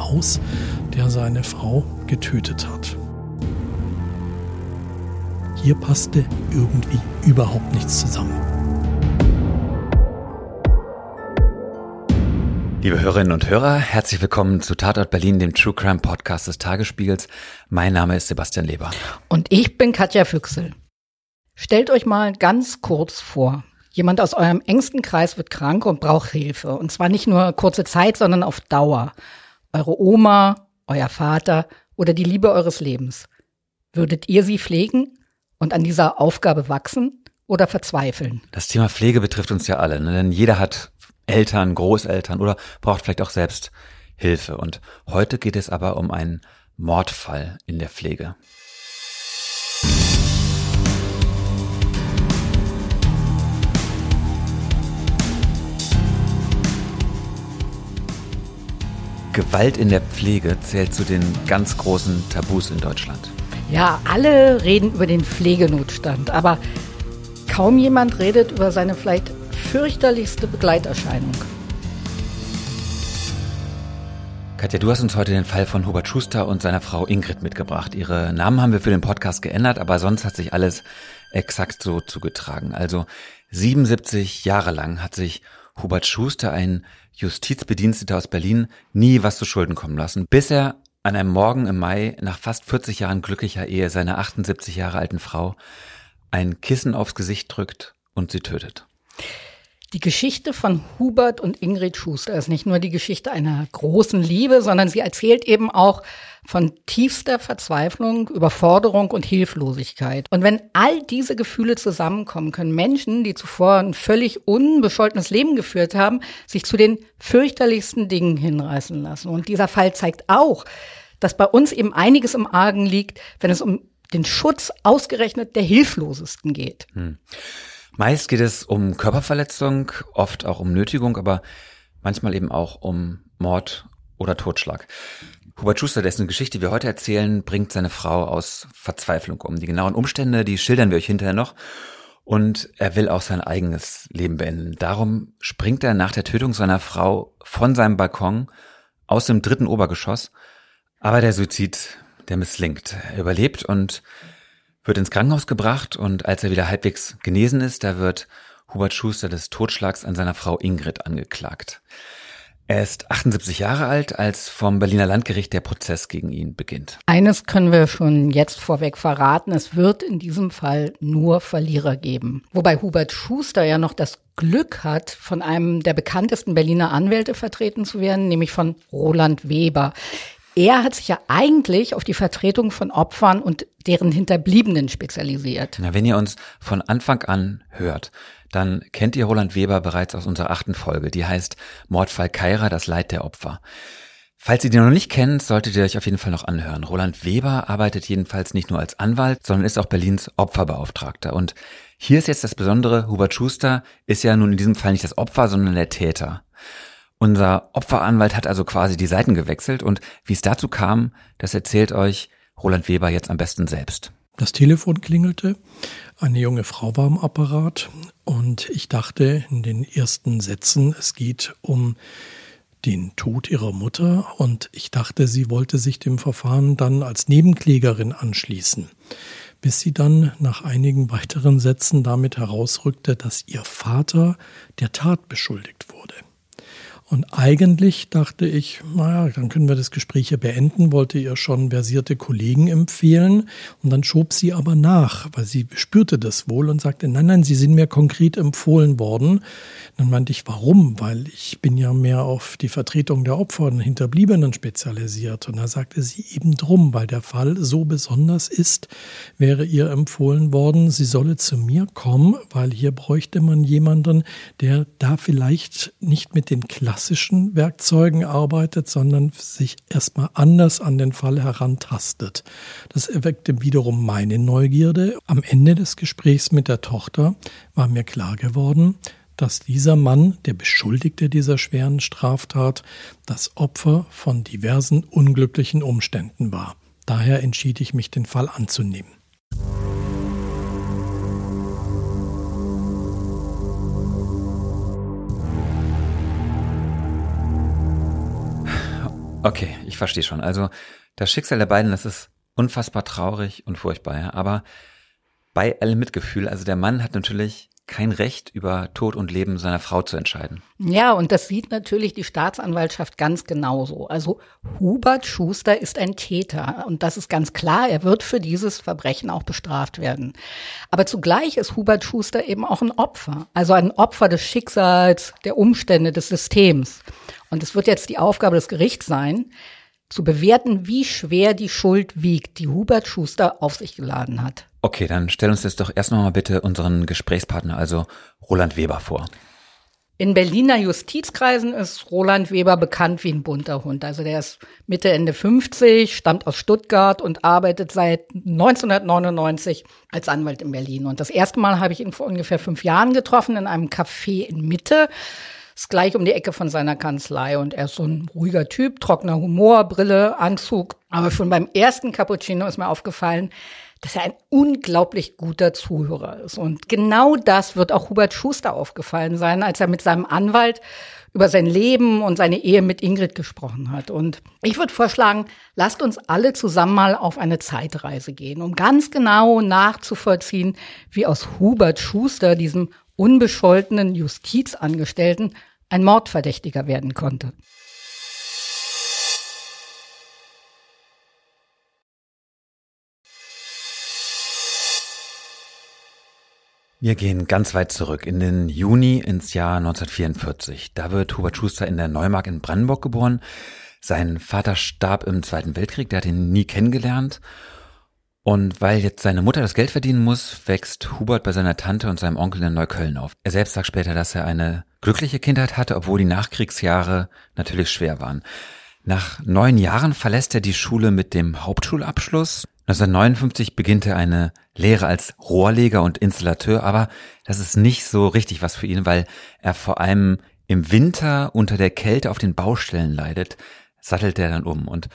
aus, der seine Frau getötet hat. Hier passte irgendwie überhaupt nichts zusammen. Liebe Hörerinnen und Hörer, herzlich willkommen zu Tatort Berlin, dem True Crime Podcast des Tagesspiegels. Mein Name ist Sebastian Leber. Und ich bin Katja Füchsel. Stellt euch mal ganz kurz vor, jemand aus eurem engsten Kreis wird krank und braucht Hilfe. Und zwar nicht nur kurze Zeit, sondern auf Dauer. Eure Oma, euer Vater oder die Liebe eures Lebens. Würdet ihr sie pflegen und an dieser Aufgabe wachsen oder verzweifeln? Das Thema Pflege betrifft uns ja alle, ne? Denn jeder hat Eltern, Großeltern oder braucht vielleicht auch selbst Hilfe. Und heute geht es aber um einen Mordfall in der Pflege. Gewalt in der Pflege zählt zu den ganz großen Tabus in Deutschland. Ja, alle reden über den Pflegenotstand, aber kaum jemand redet über seine vielleicht fürchterlichste Begleiterscheinung. Katja, du hast uns heute den Fall von Hubert Schuster und seiner Frau Ingrid mitgebracht. Ihre Namen haben wir für den Podcast geändert, aber sonst hat sich alles exakt so zugetragen. Also 77 Jahre lang hat sich Hubert Schuster, ein Justizbediensteter aus Berlin, nie was zu Schulden kommen lassen, bis er an einem Morgen im Mai nach fast 40 Jahren glücklicher Ehe seiner 78 Jahre alten Frau ein Kissen aufs Gesicht drückt und sie tötet. Die Geschichte von Hubert und Ingrid Schuster ist nicht nur die Geschichte einer großen Liebe, sondern sie erzählt eben auch von tiefster Verzweiflung, Überforderung und Hilflosigkeit. Und wenn all diese Gefühle zusammenkommen, können Menschen, die zuvor ein völlig unbescholtenes Leben geführt haben, sich zu den fürchterlichsten Dingen hinreißen lassen. Und dieser Fall zeigt auch, dass bei uns eben einiges im Argen liegt, wenn es um den Schutz ausgerechnet der Hilflosesten geht. Meist geht es um Körperverletzung, oft auch um Nötigung, aber manchmal eben auch um Mord oder Totschlag. Hubert Schuster, dessen Geschichte wir heute erzählen, bringt seine Frau aus Verzweiflung um. Die genauen Umstände, die schildern wir euch hinterher noch. Und er will auch sein eigenes Leben beenden. Darum springt er nach der Tötung seiner Frau von seinem Balkon aus dem 3. Obergeschoss. Aber der Suizid, der misslingt. Er überlebt und wird ins Krankenhaus gebracht, und als er wieder halbwegs genesen ist, da wird Hubert Schuster des Totschlags an seiner Frau Ingrid angeklagt. Er ist 78 Jahre alt, als vom Berliner Landgericht der Prozess gegen ihn beginnt. Eines können wir schon jetzt vorweg verraten: Es wird in diesem Fall nur Verlierer geben. Wobei Hubert Schuster ja noch das Glück hat, von einem der bekanntesten Berliner Anwälte vertreten zu werden, nämlich von Roland Weber. Er hat sich ja eigentlich auf die Vertretung von Opfern und deren Hinterbliebenen spezialisiert. Na, wenn ihr uns von Anfang an hört, dann kennt ihr Roland Weber bereits aus unserer 8. Folge. Die heißt Mordfall Kaira, das Leid der Opfer. Falls ihr die noch nicht kennt, solltet ihr euch auf jeden Fall noch anhören. Roland Weber arbeitet jedenfalls nicht nur als Anwalt, sondern ist auch Berlins Opferbeauftragter. Und hier ist jetzt das Besondere: Hubert Schuster ist ja nun in diesem Fall nicht das Opfer, sondern der Täter. Unser Opferanwalt hat also quasi die Seiten gewechselt, und wie es dazu kam, das erzählt euch Roland Weber jetzt am besten selbst. Das Telefon klingelte, eine junge Frau war am Apparat, und ich dachte in den ersten Sätzen, es geht um den Tod ihrer Mutter, und ich dachte, sie wollte sich dem Verfahren dann als Nebenklägerin anschließen, bis sie dann nach einigen weiteren Sätzen damit herausrückte, dass ihr Vater der Tat beschuldigt wurde. Und eigentlich dachte ich, naja, dann können wir das Gespräch hier beenden, wollte ihr schon versierte Kollegen empfehlen. Und dann schob sie aber nach, weil sie spürte das wohl und sagte, nein, Sie sind mir konkret empfohlen worden. Dann meinte ich, warum? Weil ich bin ja mehr auf die Vertretung der Opfer und Hinterbliebenen spezialisiert. Und da sagte sie, eben drum, weil der Fall so besonders ist, wäre ihr empfohlen worden, sie solle zu mir kommen, weil hier bräuchte man jemanden, der da vielleicht nicht mit den klassischen Werkzeugen arbeitet, sondern sich erstmal anders an den Fall herantastet. Das erweckte wiederum meine Neugierde. Am Ende des Gesprächs mit der Tochter war mir klar geworden, dass dieser Mann, der Beschuldigte dieser schweren Straftat, das Opfer von diversen unglücklichen Umständen war. Daher entschied ich mich, den Fall anzunehmen. Okay, ich verstehe schon. Also das Schicksal der beiden, das ist unfassbar traurig und furchtbar, ja. Aber bei allem Mitgefühl, also der Mann hat natürlich kein Recht, über Tod und Leben seiner Frau zu entscheiden. Ja, und das sieht natürlich die Staatsanwaltschaft ganz genauso. Also Hubert Schuster ist ein Täter und das ist ganz klar, er wird für dieses Verbrechen auch bestraft werden. Aber zugleich ist Hubert Schuster eben auch ein Opfer, also ein Opfer des Schicksals, der Umstände, des Systems. Und es wird jetzt die Aufgabe des Gerichts sein, zu bewerten, wie schwer die Schuld wiegt, die Hubert Schuster auf sich geladen hat. Okay, dann stell uns jetzt doch erst noch mal bitte unseren Gesprächspartner, also Roland Weber, vor. In Berliner Justizkreisen ist Roland Weber bekannt wie ein bunter Hund. Also der ist Mitte, Ende 50, stammt aus Stuttgart und arbeitet seit 1999 als Anwalt in Berlin. Und das erste Mal habe ich ihn vor ungefähr 5 Jahren getroffen in einem Café in Mitte. Ist gleich um die Ecke von seiner Kanzlei und er ist so ein ruhiger Typ, trockener Humor, Brille, Anzug. Aber schon beim ersten Cappuccino ist mir aufgefallen, dass er ein unglaublich guter Zuhörer ist. Und genau das wird auch Hubert Schuster aufgefallen sein, als er mit seinem Anwalt über sein Leben und seine Ehe mit Ingrid gesprochen hat. Und ich würde vorschlagen, lasst uns alle zusammen mal auf eine Zeitreise gehen, um ganz genau nachzuvollziehen, wie aus Hubert Schuster, diesem unbescholtenen Justizangestellten, ein Mordverdächtiger werden konnte. Wir gehen ganz weit zurück in den Juni ins Jahr 1944. Da wird Hubert Schuster in der Neumark in Brandenburg geboren. Sein Vater starb im Zweiten Weltkrieg, der hat ihn nie kennengelernt. Und weil jetzt seine Mutter das Geld verdienen muss, wächst Hubert bei seiner Tante und seinem Onkel in Neukölln auf. Er selbst sagt später, dass er eine glückliche Kindheit hatte, obwohl die Nachkriegsjahre natürlich schwer waren. Nach 9 Jahren verlässt er die Schule mit dem Hauptschulabschluss. 1959 beginnt er eine Lehre als Rohrleger und Installateur, aber das ist nicht so richtig was für ihn, weil er vor allem im Winter unter der Kälte auf den Baustellen leidet, sattelt er dann um. Und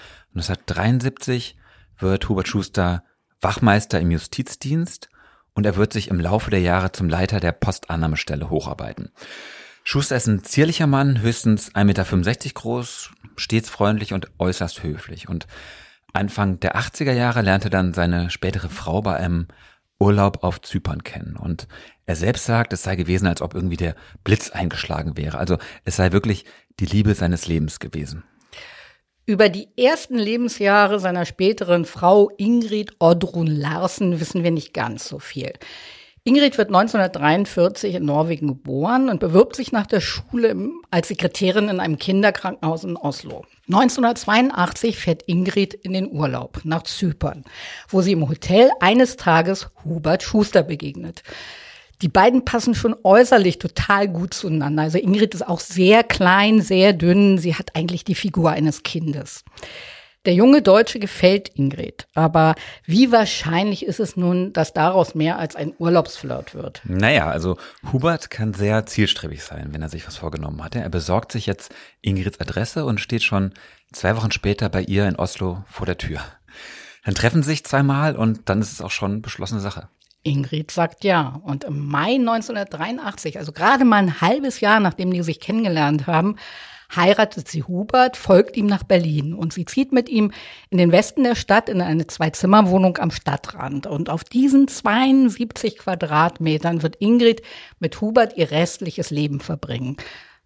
1973 wird Hubert Schuster Wachmeister im Justizdienst und er wird sich im Laufe der Jahre zum Leiter der Postannahmestelle hocharbeiten. Schuster ist ein zierlicher Mann, höchstens 1,65 Meter groß, stets freundlich und äußerst höflich. Und Anfang der 80er Jahre lernte dann seine spätere Frau bei einem Urlaub auf Zypern kennen. Und er selbst sagt, es sei gewesen, als ob irgendwie der Blitz eingeschlagen wäre. Also es sei wirklich die Liebe seines Lebens gewesen. Über die ersten Lebensjahre seiner späteren Frau Ingrid Oddrun Larsen wissen wir nicht ganz so viel. Ingrid wird 1943 in Norwegen geboren und bewirbt sich nach der Schule als Sekretärin in einem Kinderkrankenhaus in Oslo. 1982 fährt Ingrid in den Urlaub nach Zypern, wo sie im Hotel eines Tages Hubert Schuster begegnet. Die beiden passen schon äußerlich total gut zueinander. Also Ingrid ist auch sehr klein, sehr dünn. Sie hat eigentlich die Figur eines Kindes. Der junge Deutsche gefällt Ingrid. Aber wie wahrscheinlich ist es nun, dass daraus mehr als ein Urlaubsflirt wird? Naja, also Hubert kann sehr zielstrebig sein, wenn er sich was vorgenommen hatte. Er besorgt sich jetzt Ingrids Adresse und steht schon 2 Wochen später bei ihr in Oslo vor der Tür. Dann treffen sie sich 2-mal und dann ist es auch schon beschlossene Sache. Ingrid sagt ja. Und im Mai 1983, also gerade mal ein halbes Jahr, nachdem die sich kennengelernt haben, heiratet sie Hubert, folgt ihm nach Berlin und sie zieht mit ihm in den Westen der Stadt in eine 2-Zimmer-Wohnung am Stadtrand. Und auf diesen 72 Quadratmetern wird Ingrid mit Hubert ihr restliches Leben verbringen.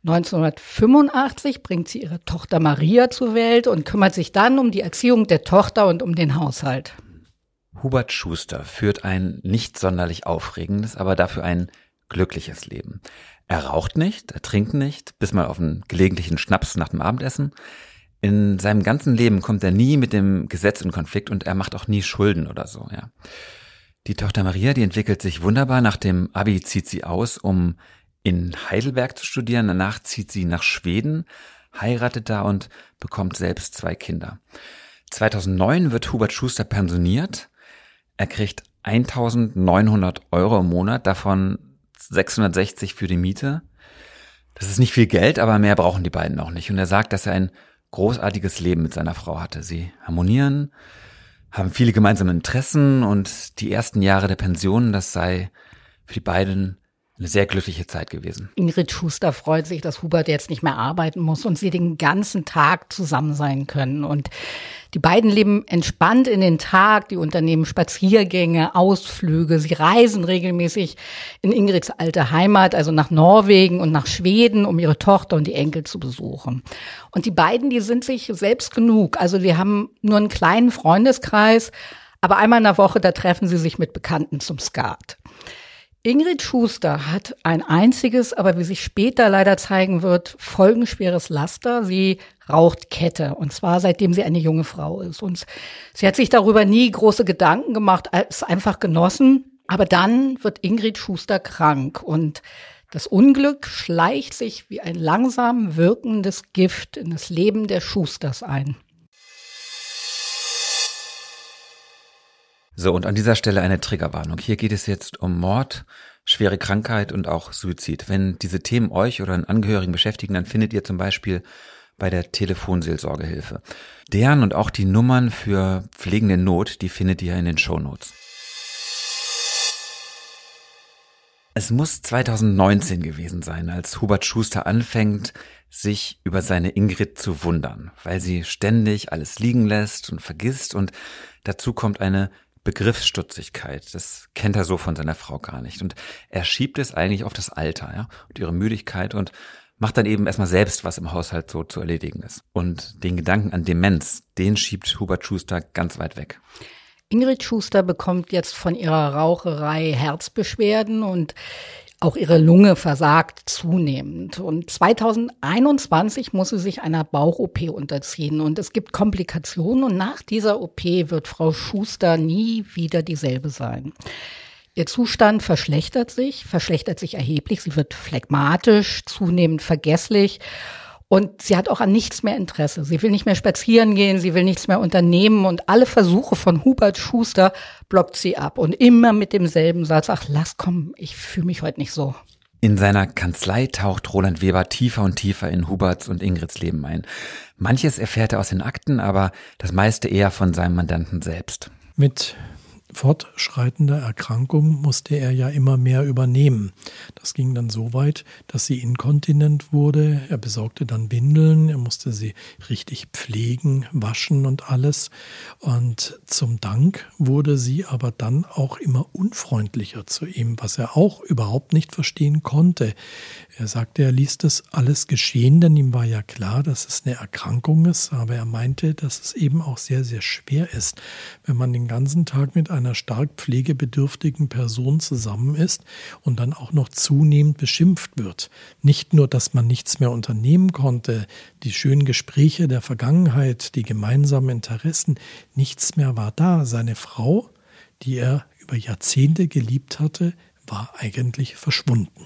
1985 bringt sie ihre Tochter Maria zur Welt und kümmert sich dann um die Erziehung der Tochter und um den Haushalt. Hubert Schuster führt ein nicht sonderlich aufregendes, aber dafür ein glückliches Leben. Er raucht nicht, er trinkt nicht, bis mal auf einen gelegentlichen Schnaps nach dem Abendessen. In seinem ganzen Leben kommt er nie mit dem Gesetz in Konflikt und er macht auch nie Schulden oder so, ja. Die Tochter Maria, die entwickelt sich wunderbar. Nach dem Abi zieht sie aus, um in Heidelberg zu studieren. Danach zieht sie nach Schweden, heiratet da und bekommt selbst 2 Kinder. 2009 wird Hubert Schuster pensioniert. Er kriegt 1.900 € im Monat, davon 660 für die Miete. Das ist nicht viel Geld, aber mehr brauchen die beiden auch nicht. Und er sagt, dass er ein großartiges Leben mit seiner Frau hatte. Sie harmonieren, haben viele gemeinsame Interessen und die ersten Jahre der Pension, das sei für die beiden Eine sehr glückliche Zeit gewesen. Ingrid Schuster freut sich, dass Hubert jetzt nicht mehr arbeiten muss und sie den ganzen Tag zusammen sein können. Und die beiden leben entspannt in den Tag, die unternehmen Spaziergänge, Ausflüge, sie reisen regelmäßig in Ingrids alte Heimat, also nach Norwegen und nach Schweden, um ihre Tochter und die Enkel zu besuchen. Und die beiden, die sind sich selbst genug. Also die haben nur einen kleinen Freundeskreis, aber einmal in der Woche, da treffen sie sich mit Bekannten zum Skat. Ingrid Schuster hat ein einziges, aber wie sich später leider zeigen wird, folgenschweres Laster. Sie raucht Kette, und zwar seitdem sie eine junge Frau ist. Und sie hat sich darüber nie große Gedanken gemacht, es einfach genossen. Aber dann wird Ingrid Schuster krank und das Unglück schleicht sich wie ein langsam wirkendes Gift in das Leben der Schusters ein. So, und an dieser Stelle eine Triggerwarnung. Hier geht es jetzt um Mord, schwere Krankheit und auch Suizid. Wenn diese Themen euch oder einen Angehörigen beschäftigen, dann findet ihr zum Beispiel bei der Telefonseelsorgehilfe. Deren und auch die Nummern für Pflegende in Not, die findet ihr in den Shownotes. Es muss 2019 gewesen sein, als Hubert Schuster anfängt, sich über seine Ingrid zu wundern, weil sie ständig alles liegen lässt und vergisst, und dazu kommt eine Begriffsstutzigkeit. Das kennt er so von seiner Frau gar nicht. Und er schiebt es eigentlich auf das Alter, ja, und ihre Müdigkeit, und macht dann eben erstmal selbst, was im Haushalt so zu erledigen ist. Und den Gedanken an Demenz, den schiebt Hubert Schuster ganz weit weg. Ingrid Schuster bekommt jetzt von ihrer Raucherei Herzbeschwerden und auch ihre Lunge versagt zunehmend. Und 2021 muss sie sich einer Bauch-OP unterziehen. Und es gibt Komplikationen. Und nach dieser OP wird Frau Schuster nie wieder dieselbe sein. Ihr Zustand verschlechtert sich erheblich. Sie wird phlegmatisch, zunehmend vergesslich. Und sie hat auch an nichts mehr Interesse. Sie will nicht mehr spazieren gehen, sie will nichts mehr unternehmen. Und alle Versuche von Hubert Schuster blockt sie ab. Und immer mit demselben Satz: Ach, komm, ich fühle mich heute nicht so. In seiner Kanzlei taucht Roland Weber tiefer und tiefer in Huberts und Ingrids Leben ein. Manches erfährt er aus den Akten, aber das meiste eher von seinem Mandanten selbst. Mit fortschreitender Erkrankung musste er ja immer mehr übernehmen. Das ging dann so weit, dass sie inkontinent wurde. Er besorgte dann Windeln, er musste sie richtig pflegen, waschen und alles. Und zum Dank wurde sie aber dann auch immer unfreundlicher zu ihm, was er auch überhaupt nicht verstehen konnte. Er sagte, er ließ das alles geschehen, denn ihm war ja klar, dass es eine Erkrankung ist, aber er meinte, dass es eben auch sehr, sehr schwer ist, wenn man den ganzen Tag mit einer stark pflegebedürftigen Person zusammen ist und dann auch noch zunehmend beschimpft wird. Nicht nur, dass man nichts mehr unternehmen konnte, die schönen Gespräche der Vergangenheit, die gemeinsamen Interessen, nichts mehr war da. Seine Frau, die er über Jahrzehnte geliebt hatte, war eigentlich verschwunden.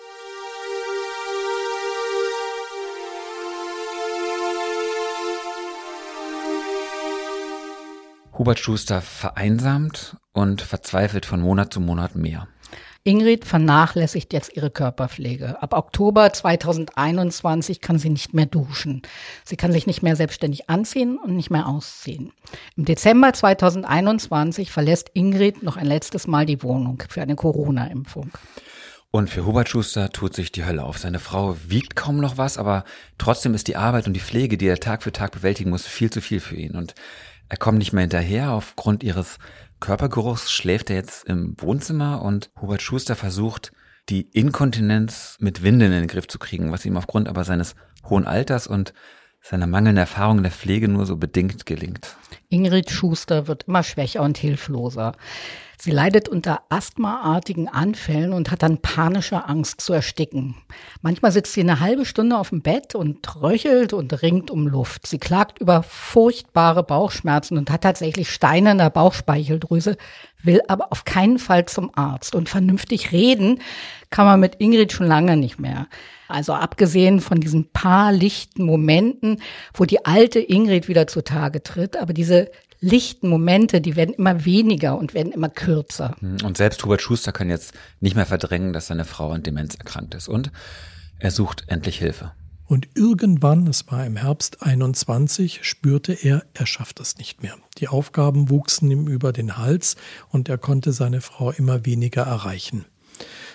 Hubert Schuster vereinsamt und verzweifelt von Monat zu Monat mehr. Ingrid vernachlässigt jetzt ihre Körperpflege. Ab Oktober 2021 kann sie nicht mehr duschen. Sie kann sich nicht mehr selbstständig anziehen und nicht mehr ausziehen. Im Dezember 2021 verlässt Ingrid noch ein letztes Mal die Wohnung für eine Corona-Impfung. Und für Hubert Schuster tut sich die Hölle auf. Seine Frau wiegt kaum noch was, aber trotzdem ist die Arbeit und die Pflege, die er Tag für Tag bewältigen muss, viel zu viel für ihn. Und er kommt nicht mehr hinterher. Aufgrund ihres Körpergeruchs schläft er jetzt im Wohnzimmer, und Hubert Schuster versucht, die Inkontinenz mit Windeln in den Griff zu kriegen, was ihm aufgrund aber seines hohen Alters und seiner mangelnden Erfahrung in der Pflege nur so bedingt gelingt. Ingrid Schuster wird immer schwächer und hilfloser. Sie leidet unter asthmaartigen Anfällen und hat dann panische Angst zu ersticken. Manchmal sitzt sie eine halbe Stunde auf dem Bett und röchelt und ringt um Luft. Sie klagt über furchtbare Bauchschmerzen und hat tatsächlich Steine in der Bauchspeicheldrüse, will aber auf keinen Fall zum Arzt. Und vernünftig reden kann man mit Ingrid schon lange nicht mehr. Also abgesehen von diesen paar lichten Momenten, wo die alte Ingrid wieder zutage tritt, aber diese lichten Momente, die werden immer weniger und werden immer kürzer. Und selbst Hubert Schuster kann jetzt nicht mehr verdrängen, dass seine Frau an Demenz erkrankt ist. Und er sucht endlich Hilfe. Und irgendwann, es war im Herbst 21, spürte er schafft es nicht mehr. Die Aufgaben wuchsen ihm über den Hals und er konnte seine Frau immer weniger erreichen.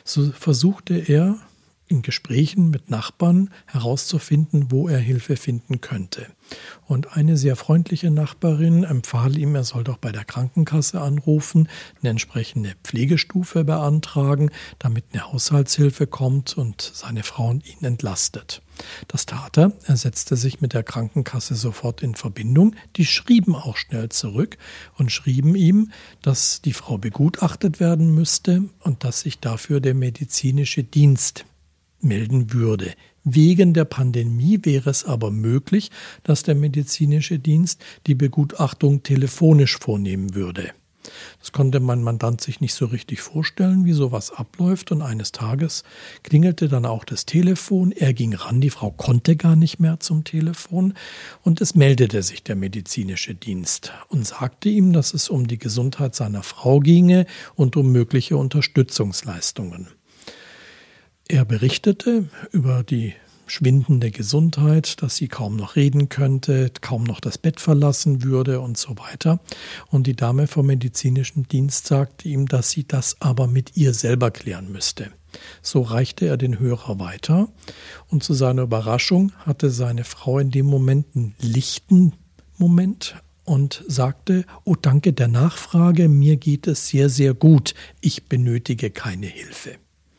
So versuchte er in Gesprächen mit Nachbarn herauszufinden, wo er Hilfe finden könnte. Und eine sehr freundliche Nachbarin empfahl ihm, er soll doch bei der Krankenkasse anrufen, eine entsprechende Pflegestufe beantragen, damit eine Haushaltshilfe kommt und seine Frau ihn entlastet. Das tat er. Er setzte sich mit der Krankenkasse sofort in Verbindung. Die schrieben auch schnell zurück und schrieben ihm, dass die Frau begutachtet werden müsste und dass sich dafür der medizinische Dienst melden würde. Wegen der Pandemie wäre es aber möglich, dass der medizinische Dienst die Begutachtung telefonisch vornehmen würde. Das konnte mein Mandant sich nicht so richtig vorstellen, wie sowas abläuft. Und eines Tages klingelte dann auch das Telefon. Er ging ran, die Frau konnte gar nicht mehr zum Telefon. Und es meldete sich der medizinische Dienst und sagte ihm, dass es um die Gesundheit seiner Frau ginge und um mögliche Unterstützungsleistungen. Er berichtete über die schwindende Gesundheit, dass sie kaum noch reden könnte, kaum noch das Bett verlassen würde und so weiter. Und die Dame vom medizinischen Dienst sagte ihm, dass sie das aber mit ihr selber klären müsste. So reichte er den Hörer weiter und zu seiner Überraschung hatte seine Frau in dem Moment einen lichten Moment und sagte, oh danke der Nachfrage, mir geht es sehr, sehr gut, ich benötige keine Hilfe.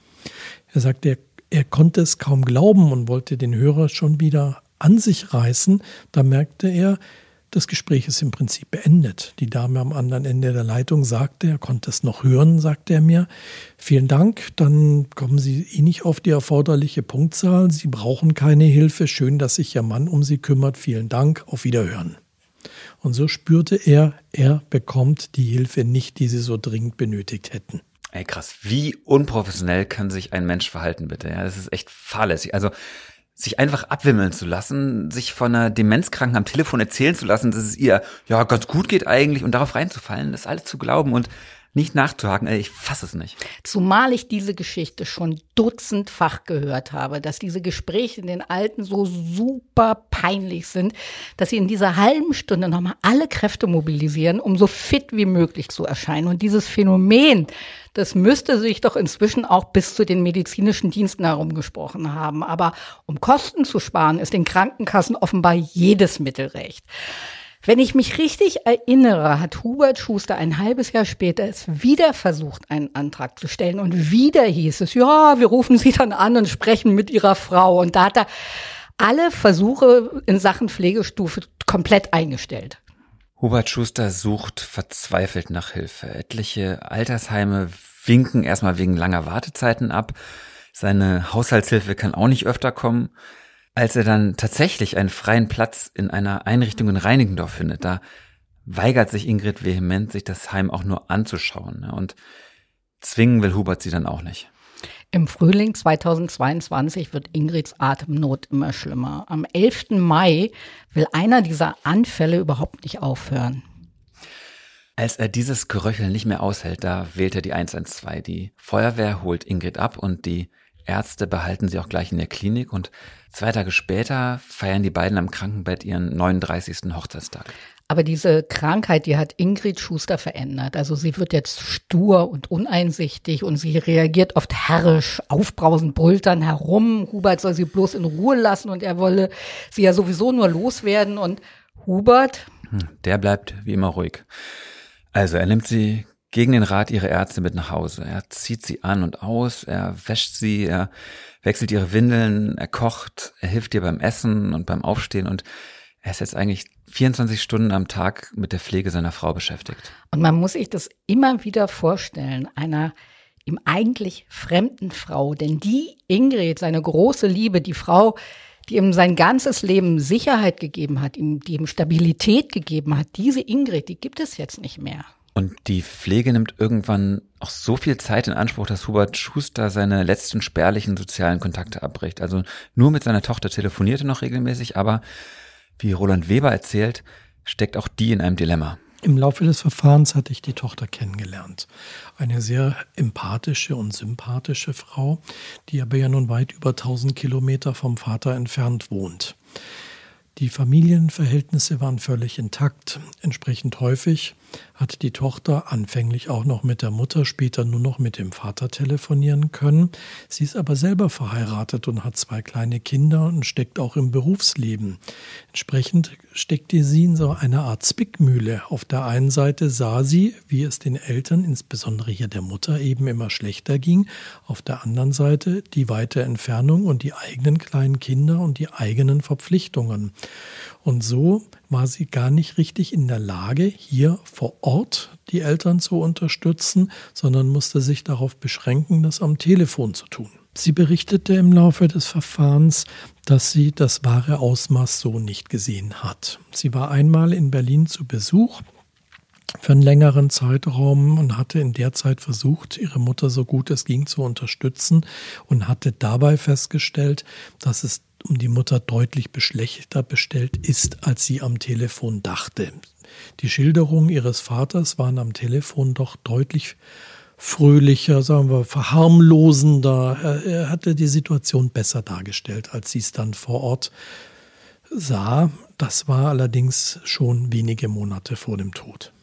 Er sagte, er konnte es kaum glauben und wollte den Hörer schon wieder an sich reißen. Da merkte er, das Gespräch ist im Prinzip beendet. Die Dame am anderen Ende der Leitung sagte, er konnte es noch hören, sagte er mir, vielen Dank, dann kommen Sie nicht auf die erforderliche Punktzahl. Sie brauchen keine Hilfe. Schön, dass sich Ihr Mann um Sie kümmert. Vielen Dank, auf Wiederhören. Und so spürte er bekommt die Hilfe nicht, die sie so dringend benötigt hätten. Ey, krass. Wie unprofessionell kann sich ein Mensch verhalten, bitte? Ja, das ist echt fahrlässig. Also, sich einfach abwimmeln zu lassen, sich von einer Demenzkranken am Telefon erzählen zu lassen, dass es ihr ja ganz gut geht eigentlich und darauf reinzufallen, das alles zu glauben und nicht nachzuhaken. Ey, ich fasse es nicht. Zumal ich diese Geschichte schon dutzendfach gehört habe, dass diese Gespräche in den Alten so super peinlich sind, dass sie in dieser halben Stunde nochmal alle Kräfte mobilisieren, um so fit wie möglich zu erscheinen. Und dieses Phänomen, das müsste sich doch inzwischen auch bis zu den medizinischen Diensten herumgesprochen haben. Aber um Kosten zu sparen, ist den Krankenkassen offenbar jedes Mittel recht. Wenn ich mich richtig erinnere, hat Hubert Schuster ein halbes Jahr später es wieder versucht, einen Antrag zu stellen. Und wieder hieß es, ja, wir rufen Sie dann an und sprechen mit Ihrer Frau. Und da hat er alle Versuche in Sachen Pflegestufe komplett eingestellt. Hubert Schuster sucht verzweifelt nach Hilfe. Etliche Altersheime winken erstmal wegen langer Wartezeiten ab. Seine Haushaltshilfe kann auch nicht öfter kommen. Als er dann tatsächlich einen freien Platz in einer Einrichtung in Reinickendorf findet, da weigert sich Ingrid vehement, sich das Heim auch nur anzuschauen. Und zwingen will Hubert sie dann auch nicht. Im Frühling 2022 wird Ingrids Atemnot immer schlimmer. Am 11. Mai will einer dieser Anfälle überhaupt nicht aufhören. Als er dieses Geröchel nicht mehr aushält, da wählt er die 112. Die Feuerwehr holt Ingrid ab und die Ärzte behalten sie auch gleich in der Klinik und 2 Tage später feiern die beiden am Krankenbett ihren 39. Hochzeitstag. Aber diese Krankheit, die hat Ingrid Schuster verändert. Also sie wird jetzt stur und uneinsichtig und sie reagiert oft herrisch, aufbrausend, brüllt dann herum. Hubert soll sie bloß in Ruhe lassen und er wolle sie ja sowieso nur loswerden. Und Hubert? Der bleibt wie immer ruhig. Also er nimmt sie gegen den Rat ihrer Ärzte mit nach Hause. Er zieht sie an und aus, er wäscht sie, er wechselt ihre Windeln, er kocht, er hilft ihr beim Essen und beim Aufstehen und er ist jetzt eigentlich 24 Stunden am Tag mit der Pflege seiner Frau beschäftigt. Und man muss sich das immer wieder vorstellen, einer ihm eigentlich fremden Frau. Denn die Ingrid, seine große Liebe, die Frau, die ihm sein ganzes Leben Sicherheit gegeben hat, die ihm Stabilität gegeben hat, diese Ingrid, die gibt es jetzt nicht mehr. Und die Pflege nimmt irgendwann auch so viel Zeit in Anspruch, dass Hubert Schuster seine letzten spärlichen sozialen Kontakte abbricht. Also nur mit seiner Tochter telefoniert er noch regelmäßig, aber wie Roland Weber erzählt, steckt auch die in einem Dilemma. Im Laufe des Verfahrens hatte ich die Tochter kennengelernt. Eine sehr empathische und sympathische Frau, die aber ja nun weit über 1000 Kilometer vom Vater entfernt wohnt. Die Familienverhältnisse waren völlig intakt. Entsprechend häufig hat die Tochter anfänglich auch noch mit der Mutter, später nur noch mit dem Vater telefonieren können. Sie ist aber selber verheiratet und hat 2 kleine Kinder und steckt auch im Berufsleben. Entsprechend steckte sie in so einer Art Zwickmühle. Auf der einen Seite sah sie, wie es den Eltern, insbesondere hier der Mutter, eben immer schlechter ging. Auf der anderen Seite die weite Entfernung und die eigenen kleinen Kinder und die eigenen Verpflichtungen. Und so war sie gar nicht richtig in der Lage, hier vor Ort die Eltern zu unterstützen, sondern musste sich darauf beschränken, das am Telefon zu tun. Sie berichtete im Laufe des Verfahrens, dass sie das wahre Ausmaß so nicht gesehen hat. Sie war einmal in Berlin zu Besuch für einen längeren Zeitraum und hatte in der Zeit versucht, ihre Mutter so gut es ging zu unterstützen und hatte dabei festgestellt, dass es um die Mutter deutlich schlechter bestellt ist, als sie am Telefon dachte. Die Schilderungen ihres Vaters waren am Telefon doch deutlich fröhlicher, sagen wir, verharmlosender. Er hatte die Situation besser dargestellt, als sie es dann vor Ort sah. Das war allerdings schon wenige Monate vor dem Tod.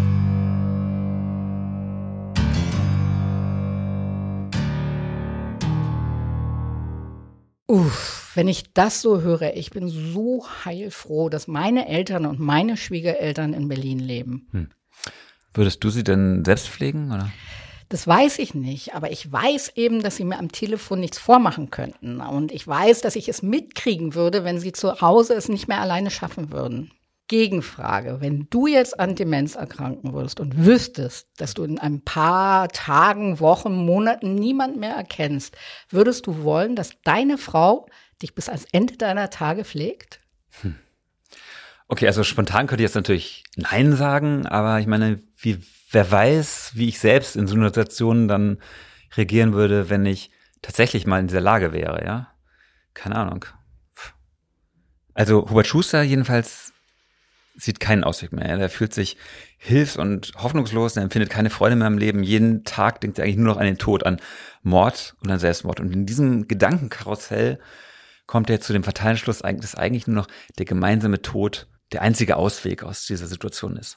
Wenn ich das so höre, ich bin so heilfroh, dass meine Eltern und meine Schwiegereltern in Berlin leben. Würdest du sie denn selbst pflegen, oder? Das weiß ich nicht, aber ich weiß eben, dass sie mir am Telefon nichts vormachen könnten. Und ich weiß, dass ich es mitkriegen würde, wenn sie zu Hause es nicht mehr alleine schaffen würden. Gegenfrage, wenn du jetzt an Demenz erkranken würdest und wüsstest, dass du in ein paar Tagen, Wochen, Monaten niemand mehr erkennst, würdest du wollen, dass deine Frau dich bis ans Ende deiner Tage pflegt? Okay, also spontan könnte ich jetzt natürlich Nein sagen, aber ich meine, wer weiß, wie ich selbst in so einer Situation dann reagieren würde, wenn ich tatsächlich mal in dieser Lage wäre, ja? Keine Ahnung. Also Hubert Schuster jedenfalls sieht keinen Ausweg mehr. Er fühlt sich hilflos und hoffnungslos, er empfindet keine Freude mehr am Leben. Jeden Tag denkt er eigentlich nur noch an den Tod, an Mord und an Selbstmord. Und in diesem Gedankenkarussell kommt er zu dem fatalen Schluss, dass eigentlich nur noch der gemeinsame Tod der einzige Ausweg aus dieser Situation ist.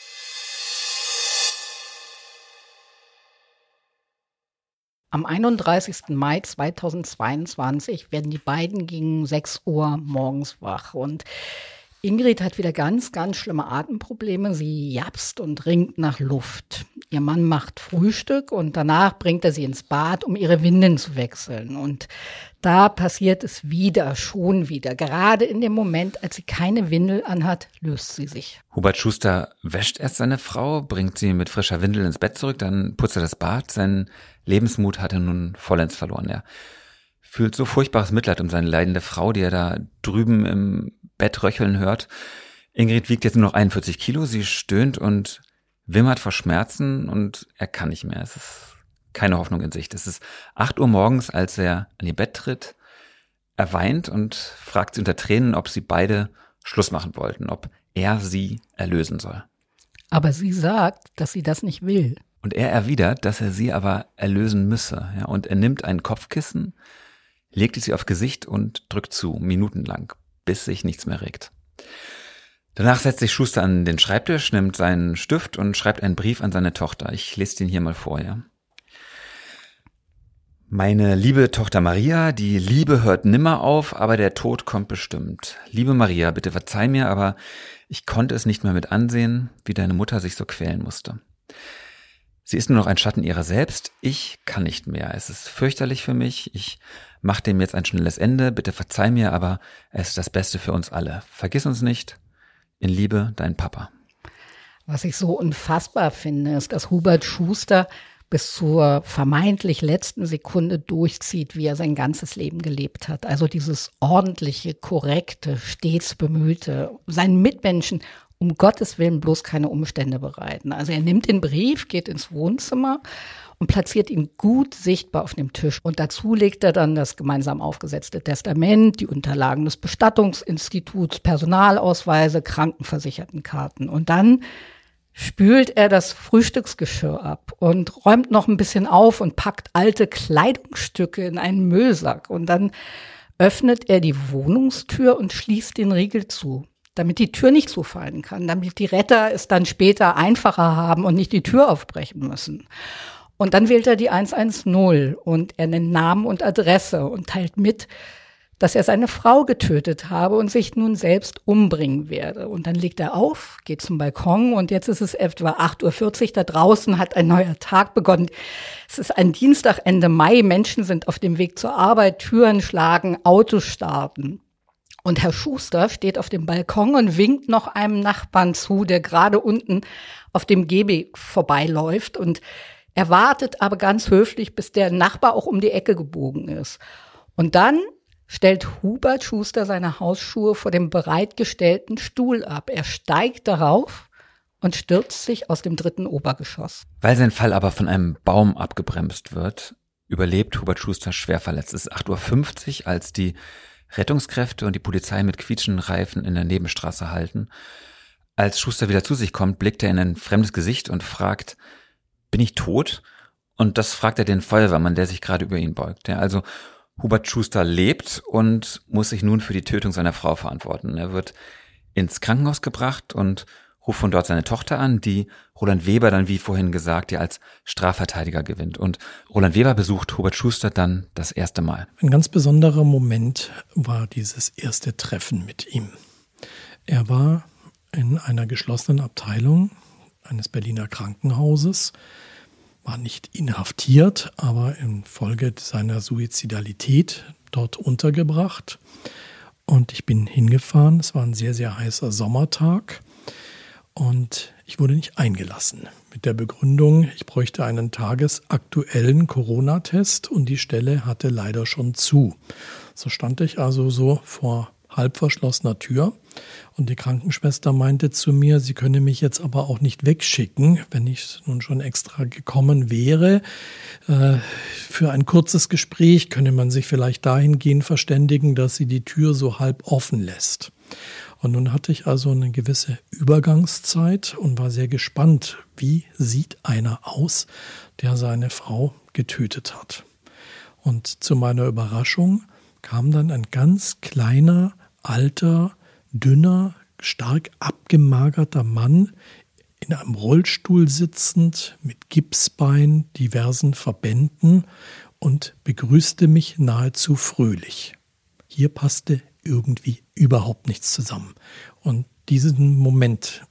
Am 31. Mai 2022 werden die beiden gegen 6 Uhr morgens wach und Ingrid hat wieder ganz, ganz schlimme Atemprobleme. Sie japst und ringt nach Luft. Ihr Mann macht Frühstück und danach bringt er sie ins Bad, um ihre Windeln zu wechseln. Und da passiert es schon wieder. Gerade in dem Moment, als sie keine Windel anhat, löst sie sich. Hubert Schuster wäscht erst seine Frau, bringt sie mit frischer Windel ins Bett zurück, dann putzt er das Bad. Sein Lebensmut hat er nun vollends verloren. Er fühlt so furchtbares Mitleid um seine leidende Frau, die er da drüben im Bett röcheln hört. Ingrid wiegt jetzt nur noch 41 Kilo, sie stöhnt und wimmert vor Schmerzen und er kann nicht mehr. Es ist keine Hoffnung in Sicht. Es ist 8 Uhr morgens, als er an ihr Bett tritt. Er weint und fragt sie unter Tränen, ob sie beide Schluss machen wollten, ob er sie erlösen soll. Aber sie sagt, dass sie das nicht will. Und er erwidert, dass er sie aber erlösen müsse. Ja, und er nimmt ein Kopfkissen, legt es ihr auf Gesicht und drückt zu, minutenlang, bis sich nichts mehr regt. Danach setzt sich Schuster an den Schreibtisch, nimmt seinen Stift und schreibt einen Brief an seine Tochter. Ich lese den hier mal vor, ja. Meine liebe Tochter Maria, die Liebe hört nimmer auf, aber der Tod kommt bestimmt. Liebe Maria, bitte verzeih mir, aber ich konnte es nicht mehr mit ansehen, wie deine Mutter sich so quälen musste. Sie ist nur noch ein Schatten ihrer selbst. Ich kann nicht mehr. Es ist fürchterlich für mich. Ich mache dem jetzt ein schnelles Ende. Bitte verzeih mir, aber es ist das Beste für uns alle. Vergiss uns nicht. In Liebe, dein Papa. Was ich so unfassbar finde, ist, dass Hubert Schuster bis zur vermeintlich letzten Sekunde durchzieht, wie er sein ganzes Leben gelebt hat. Also dieses ordentliche, korrekte, stets bemühte, seinen Mitmenschen um Gottes Willen bloß keine Umstände bereiten. Also er nimmt den Brief, geht ins Wohnzimmer und platziert ihn gut sichtbar auf dem Tisch. Und dazu legt er dann das gemeinsam aufgesetzte Testament, die Unterlagen des Bestattungsinstituts, Personalausweise, Krankenversichertenkarten. Und dann spült er das Frühstücksgeschirr ab und räumt noch ein bisschen auf und packt alte Kleidungsstücke in einen Müllsack. Und dann öffnet er die Wohnungstür und schließt den Riegel zu. damit die Tür nicht zufallen kann, damit die Retter es dann später einfacher haben und nicht die Tür aufbrechen müssen. Und dann wählt er die 110 und er nennt Namen und Adresse und teilt mit, dass er seine Frau getötet habe und sich nun selbst umbringen werde. Und dann legt er auf, geht zum Balkon und jetzt ist es etwa 8:40 Uhr. Da draußen hat ein neuer Tag begonnen. Es ist ein Dienstag, Ende Mai. Menschen sind auf dem Weg zur Arbeit, Türen schlagen, Autos starten. Und Herr Schuster steht auf dem Balkon und winkt noch einem Nachbarn zu, der gerade unten auf dem Gehweg vorbeiläuft. Und er wartet aber ganz höflich, bis der Nachbar auch um die Ecke gebogen ist. Und dann stellt Hubert Schuster seine Hausschuhe vor dem bereitgestellten Stuhl ab. Er steigt darauf und stürzt sich aus dem 3. Obergeschoss. Weil sein Fall aber von einem Baum abgebremst wird, überlebt Hubert Schuster schwer verletzt. Es ist 8:50 Uhr, als die Rettungskräfte und die Polizei mit quietschenden Reifen in der Nebenstraße halten. Als Schuster wieder zu sich kommt, blickt er in ein fremdes Gesicht und fragt, bin ich tot? Und das fragt er den Feuerwehrmann, der sich gerade über ihn beugt. Ja, also Hubert Schuster lebt und muss sich nun für die Tötung seiner Frau verantworten. Er wird ins Krankenhaus gebracht und ruft von dort seine Tochter an, die Roland Weber dann, wie vorhin gesagt, ja als Strafverteidiger gewinnt. Und Roland Weber besucht Hubert Schuster dann das erste Mal. Ein ganz besonderer Moment war dieses erste Treffen mit ihm. Er war in einer geschlossenen Abteilung eines Berliner Krankenhauses, war nicht inhaftiert, aber infolge seiner Suizidalität dort untergebracht. Und ich bin hingefahren. Es war ein sehr, sehr heißer Sommertag. Und ich wurde nicht eingelassen. Mit der Begründung, ich bräuchte einen tagesaktuellen Corona-Test und die Stelle hatte leider schon zu. So stand ich also so vor halb verschlossener Tür und die Krankenschwester meinte zu mir, sie könne mich jetzt aber auch nicht wegschicken, wenn ich nun schon extra gekommen wäre. Für ein kurzes Gespräch könne man sich vielleicht dahingehend verständigen, dass sie die Tür so halb offen lässt. Und nun hatte ich also eine gewisse Übergangszeit und war sehr gespannt, wie sieht einer aus, der seine Frau getötet hat. Und zu meiner Überraschung kam dann ein ganz kleiner, alter, dünner, stark abgemagerter Mann, in einem Rollstuhl sitzend, mit Gipsbein, diversen Verbänden und begrüßte mich nahezu fröhlich. Hier passte irgendwie überhaupt nichts zusammen. Und diesen Moment,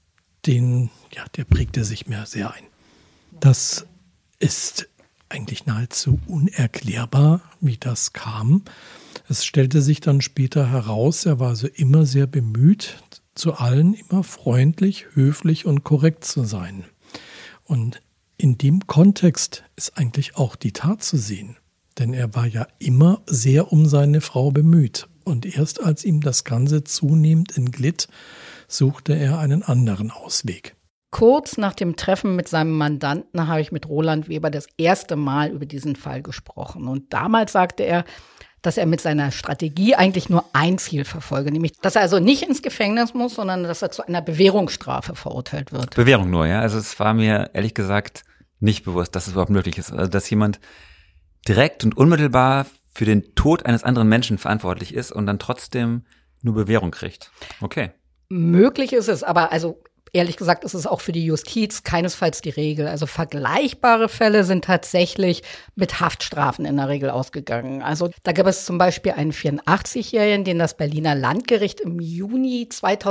der prägte sich mir sehr ein. Das ist eigentlich nahezu unerklärbar, wie das kam. Es stellte sich dann später heraus, er war also immer sehr bemüht, zu allen immer freundlich, höflich und korrekt zu sein. Und in dem Kontext ist eigentlich auch die Tat zu sehen. Denn er war ja immer sehr um seine Frau bemüht. Und erst als ihm das Ganze zunehmend entglitt, suchte er einen anderen Ausweg. Kurz nach dem Treffen mit seinem Mandanten habe ich mit Roland Weber das erste Mal über diesen Fall gesprochen. Und damals sagte er, dass er mit seiner Strategie eigentlich nur ein Ziel verfolge, nämlich, dass er also nicht ins Gefängnis muss, sondern dass er zu einer Bewährungsstrafe verurteilt wird. Bewährung nur, ja. Also es war mir ehrlich gesagt nicht bewusst, dass es überhaupt möglich ist. Also dass jemand direkt und unmittelbar für den Tod eines anderen Menschen verantwortlich ist und dann trotzdem nur Bewährung kriegt. Okay. Möglich ist es, aber also ehrlich gesagt ist es auch für die Justiz keinesfalls die Regel. Also vergleichbare Fälle sind tatsächlich mit Haftstrafen in der Regel ausgegangen. Also da gab es zum Beispiel einen 84-Jährigen, den das Berliner Landgericht im Juni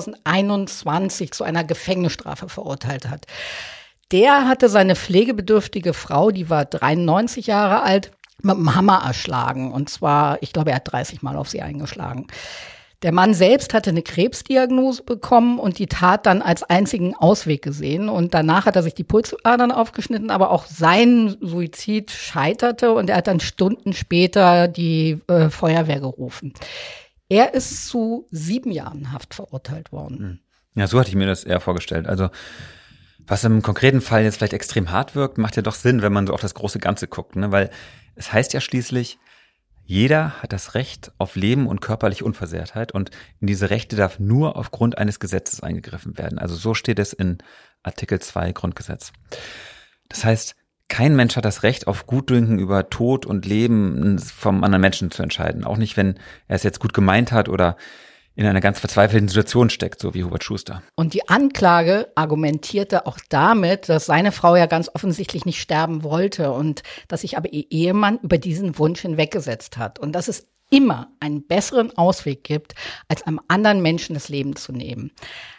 2021 zu einer Gefängnisstrafe verurteilt hat. Der hatte seine pflegebedürftige Frau, die war 93 Jahre alt, mit einem Hammer erschlagen. Und zwar, ich glaube, er hat 30 Mal auf sie eingeschlagen. Der Mann selbst hatte eine Krebsdiagnose bekommen und die Tat dann als einzigen Ausweg gesehen. Und danach hat er sich die Pulsadern aufgeschnitten, aber auch sein Suizid scheiterte und er hat dann Stunden später die Feuerwehr gerufen. Er ist zu 7 Jahren Haft verurteilt worden. Ja, so hatte ich mir das eher vorgestellt. Also was im konkreten Fall jetzt vielleicht extrem hart wirkt, macht ja doch Sinn, wenn man so auf das große Ganze guckt, ne? Weil es heißt ja schließlich, jeder hat das Recht auf Leben und körperliche Unversehrtheit und in diese Rechte darf nur aufgrund eines Gesetzes eingegriffen werden. Also so steht es in Artikel 2 Grundgesetz. Das heißt, kein Mensch hat das Recht auf Gutdünken über Tod und Leben vom anderen Menschen zu entscheiden. Auch nicht, wenn er es jetzt gut gemeint hat oder in einer ganz verzweifelten Situation steckt, so wie Hubert Schuster. Und die Anklage argumentierte auch damit, dass seine Frau ja ganz offensichtlich nicht sterben wollte und dass sich aber ihr Ehemann über diesen Wunsch hinweggesetzt hat und dass es immer einen besseren Ausweg gibt, als einem anderen Menschen das Leben zu nehmen.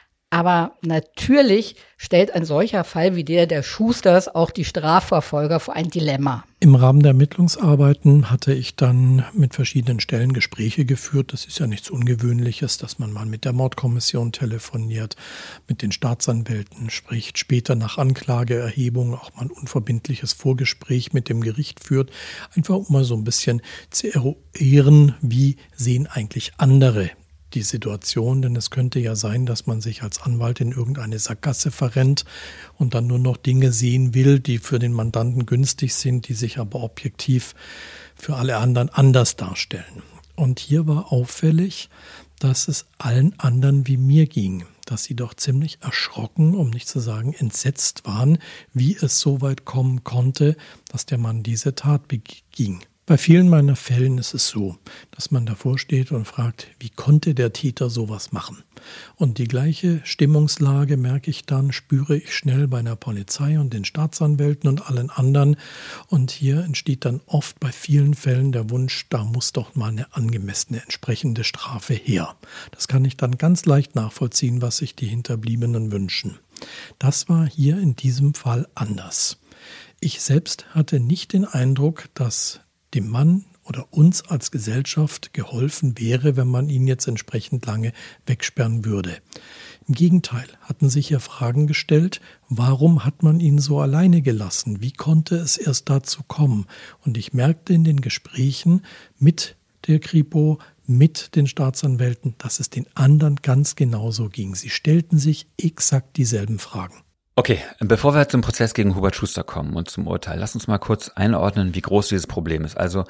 Aber natürlich stellt ein solcher Fall wie der Schusters auch die Strafverfolger vor ein Dilemma. Im Rahmen der Ermittlungsarbeiten hatte ich dann mit verschiedenen Stellen Gespräche geführt. Das ist ja nichts Ungewöhnliches, dass man mal mit der Mordkommission telefoniert, mit den Staatsanwälten spricht, später nach Anklageerhebung auch mal ein unverbindliches Vorgespräch mit dem Gericht führt. Einfach um mal so ein bisschen zu eruieren, wie sehen eigentlich andere die Situation, denn es könnte ja sein, dass man sich als Anwalt in irgendeine Sackgasse verrennt und dann nur noch Dinge sehen will, die für den Mandanten günstig sind, die sich aber objektiv für alle anderen anders darstellen. Und hier war auffällig, dass es allen anderen wie mir ging, dass sie doch ziemlich erschrocken, um nicht zu sagen entsetzt waren, wie es so weit kommen konnte, dass der Mann diese Tat beging. Bei vielen meiner Fällen ist es so, dass man davor steht und fragt, wie konnte der Täter sowas machen? Und die gleiche Stimmungslage merke ich dann, spüre ich schnell bei der Polizei und den Staatsanwälten und allen anderen. Und hier entsteht dann oft bei vielen Fällen der Wunsch, da muss doch mal eine angemessene entsprechende Strafe her. Das kann ich dann ganz leicht nachvollziehen, was sich die Hinterbliebenen wünschen. Das war hier in diesem Fall anders. Ich selbst hatte nicht den Eindruck, dass dem Mann oder uns als Gesellschaft geholfen wäre, wenn man ihn jetzt entsprechend lange wegsperren würde. Im Gegenteil, hatten sich ja Fragen gestellt, warum hat man ihn so alleine gelassen? Wie konnte es erst dazu kommen? Und ich merkte in den Gesprächen mit der Kripo, mit den Staatsanwälten, dass es den anderen ganz genauso ging. Sie stellten sich exakt dieselben Fragen. Okay, bevor wir zum Prozess gegen Hubert Schuster kommen und zum Urteil, lass uns mal kurz einordnen, wie groß dieses Problem ist. Also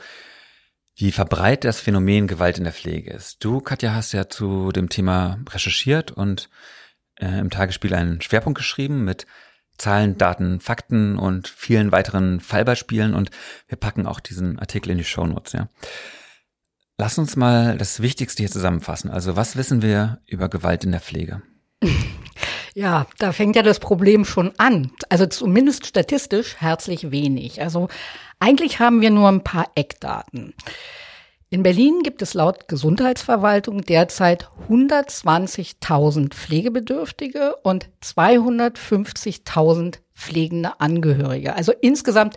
wie verbreitet das Phänomen Gewalt in der Pflege ist. Du, Katja, hast ja zu dem Thema recherchiert und im Tagesspiegel einen Schwerpunkt geschrieben mit Zahlen, Daten, Fakten und vielen weiteren Fallbeispielen und wir packen auch diesen Artikel in die Shownotes. Ja. Lass uns mal das Wichtigste hier zusammenfassen. Also was wissen wir über Gewalt in der Pflege? Ja, da fängt ja das Problem schon an. Also zumindest statistisch herzlich wenig. Also eigentlich haben wir nur ein paar Eckdaten. In Berlin gibt es laut Gesundheitsverwaltung derzeit 120.000 Pflegebedürftige und 250.000 pflegende Angehörige. Also insgesamt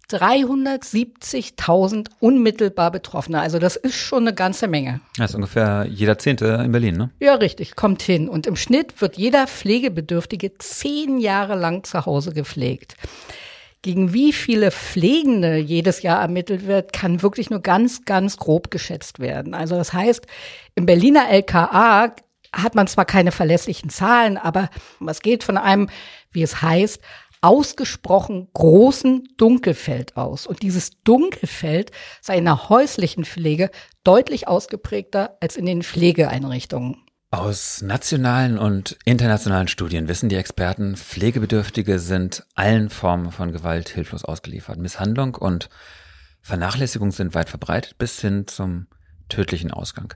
370.000 unmittelbar Betroffene. Also das ist schon eine ganze Menge. Das ist ungefähr jeder Zehnte in Berlin, ne? Ja, richtig, kommt hin. Und im Schnitt wird jeder Pflegebedürftige 10 Jahre lang zu Hause gepflegt. Gegen wie viele Pflegende jedes Jahr ermittelt wird, kann wirklich nur ganz, ganz grob geschätzt werden. Also das heißt, im Berliner LKA hat man zwar keine verlässlichen Zahlen, aber es geht von einem, wie es heißt, ausgesprochen großen Dunkelfeld aus. Und dieses Dunkelfeld sei in der häuslichen Pflege deutlich ausgeprägter als in den Pflegeeinrichtungen. Aus nationalen und internationalen Studien wissen die Experten, Pflegebedürftige sind allen Formen von Gewalt hilflos ausgeliefert. Misshandlung und Vernachlässigung sind weit verbreitet bis hin zum tödlichen Ausgang.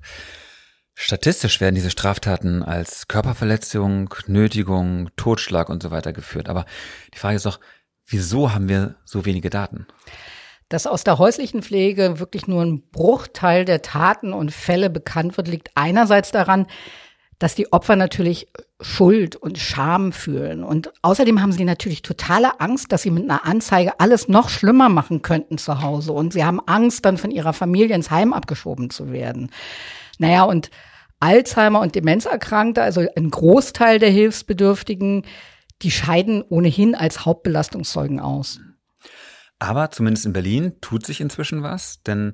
Statistisch werden diese Straftaten als Körperverletzung, Nötigung, Totschlag und so weiter geführt. Aber die Frage ist doch, wieso haben wir so wenige Daten? Dass aus der häuslichen Pflege wirklich nur ein Bruchteil der Taten und Fälle bekannt wird, liegt einerseits daran, dass die Opfer natürlich Schuld und Scham fühlen. Und außerdem haben sie natürlich totale Angst, dass sie mit einer Anzeige alles noch schlimmer machen könnten zu Hause. Und sie haben Angst, dann von ihrer Familie ins Heim abgeschoben zu werden. Naja, und Alzheimer- und Demenzerkrankte, also ein Großteil der Hilfsbedürftigen, die scheiden ohnehin als Hauptbelastungszeugen aus. Aber zumindest in Berlin tut sich inzwischen was, denn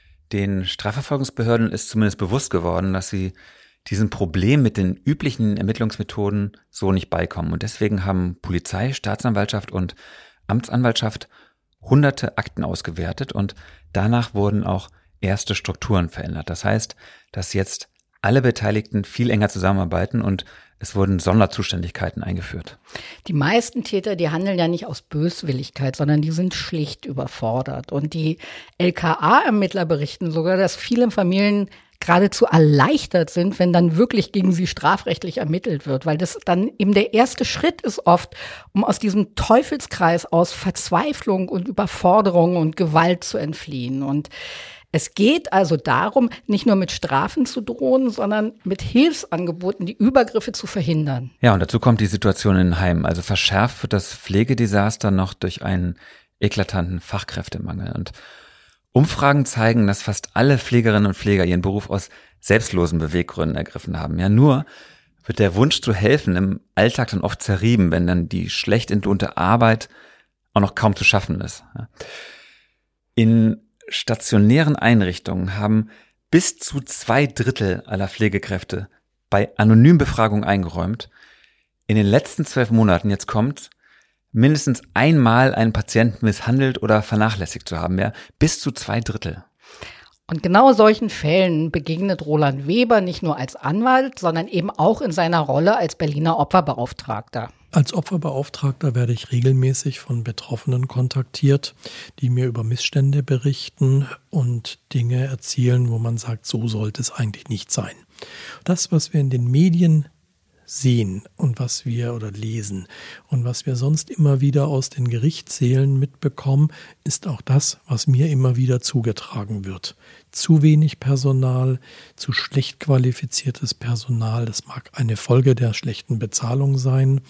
den Strafverfolgungsbehörden ist zumindest bewusst geworden, dass sie diesem Problem mit den üblichen Ermittlungsmethoden so nicht beikommen. Und deswegen haben Polizei, Staatsanwaltschaft und Amtsanwaltschaft hunderte Akten ausgewertet und danach wurden auch erste Strukturen verändert. Das heißt, dass jetzt alle Beteiligten viel enger zusammenarbeiten und es wurden Sonderzuständigkeiten eingeführt. Die meisten Täter, die handeln ja nicht aus Böswilligkeit, sondern die sind schlicht überfordert. Und die LKA-Ermittler berichten sogar, dass viele Familien geradezu erleichtert sind, wenn dann wirklich gegen sie strafrechtlich ermittelt wird, weil das dann eben der erste Schritt ist oft, um aus diesem Teufelskreis aus Verzweiflung und Überforderung und Gewalt zu entfliehen. Und es geht also darum, nicht nur mit Strafen zu drohen, sondern mit Hilfsangeboten die Übergriffe zu verhindern. Ja, und dazu kommt die Situation in Heimen. Also verschärft wird das Pflegedesaster noch durch einen eklatanten Fachkräftemangel. Und Umfragen zeigen, dass fast alle Pflegerinnen und Pfleger ihren Beruf aus selbstlosen Beweggründen ergriffen haben. Ja, nur wird der Wunsch zu helfen im Alltag dann oft zerrieben, wenn dann die schlecht entlohnte Arbeit auch noch kaum zu schaffen ist. In stationären Einrichtungen haben bis zu 2/3 aller Pflegekräfte bei Anonymbefragung eingeräumt, in den letzten 12 Monaten, jetzt kommt, mindestens einmal einen Patienten misshandelt oder vernachlässigt zu haben, ja, bis zu 2/3. Und genau solchen Fällen begegnet Roland Weber nicht nur als Anwalt, sondern eben auch in seiner Rolle als Berliner Opferbeauftragter. Als Opferbeauftragter werde ich regelmäßig von Betroffenen kontaktiert, die mir über Missstände berichten und Dinge erzählen, wo man sagt, so sollte es eigentlich nicht sein. Das, was wir in den Medien sehen und was wir oder lesen und was wir sonst immer wieder aus den Gerichtssälen mitbekommen, ist auch das, was mir immer wieder zugetragen wird. Zu wenig Personal, zu schlecht qualifiziertes Personal, das mag eine Folge der schlechten Bezahlung sein,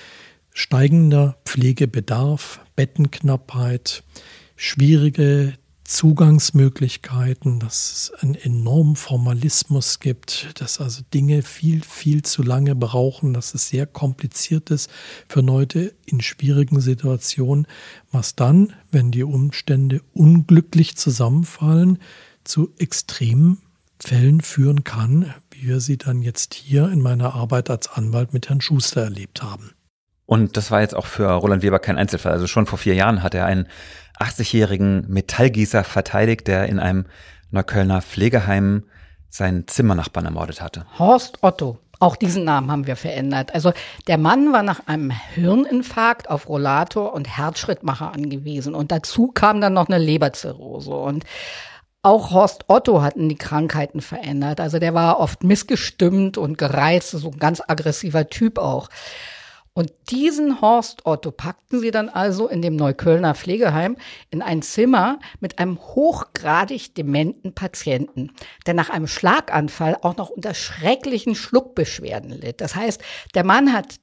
steigender Pflegebedarf, Bettenknappheit, schwierige Zugangsmöglichkeiten, dass es einen enormen Formalismus gibt, dass also Dinge viel, viel zu lange brauchen, dass es sehr kompliziert ist für Leute in schwierigen Situationen, was dann, wenn die Umstände unglücklich zusammenfallen, zu extremen Fällen führen kann, wie wir sie dann jetzt hier in meiner Arbeit als Anwalt mit Herrn Schuster erlebt haben. Und das war jetzt auch für Roland Weber kein Einzelfall. Also schon vor 4 Jahren hat er einen 80-jährigen Metallgießer verteidigt, der in einem Neuköllner Pflegeheim seinen Zimmernachbarn ermordet hatte. Horst Otto. Auch diesen Namen haben wir verändert. Also der Mann war nach einem Hirninfarkt auf Rollator und Herzschrittmacher angewiesen. Und dazu kam dann noch eine Leberzirrhose. Und auch Horst Otto hatten die Krankheiten verändert. Also der war oft missgestimmt und gereizt, so ein ganz aggressiver Typ auch. Und diesen Horst Otto packten sie dann also in dem Neuköllner Pflegeheim in ein Zimmer mit einem hochgradig dementen Patienten, der nach einem Schlaganfall auch noch unter schrecklichen Schluckbeschwerden litt. Das heißt, der Mann hat